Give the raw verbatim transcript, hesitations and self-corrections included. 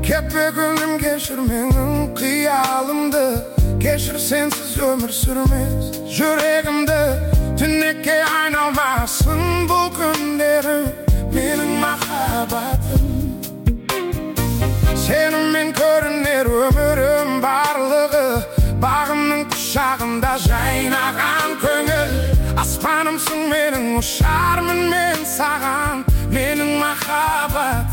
Кетпе күнім, кешір менің қиялымды, кешір сенсіз өмір сүрмес жүрегімді. Түнекке айналмасын бұл күндерім, менің махаббатым. Сенімен көрінер өмірім барлығы, бағымның құшағында жайнаған көңіл. Аспанымсың менің, ұшармын мен саған, менің махаббат.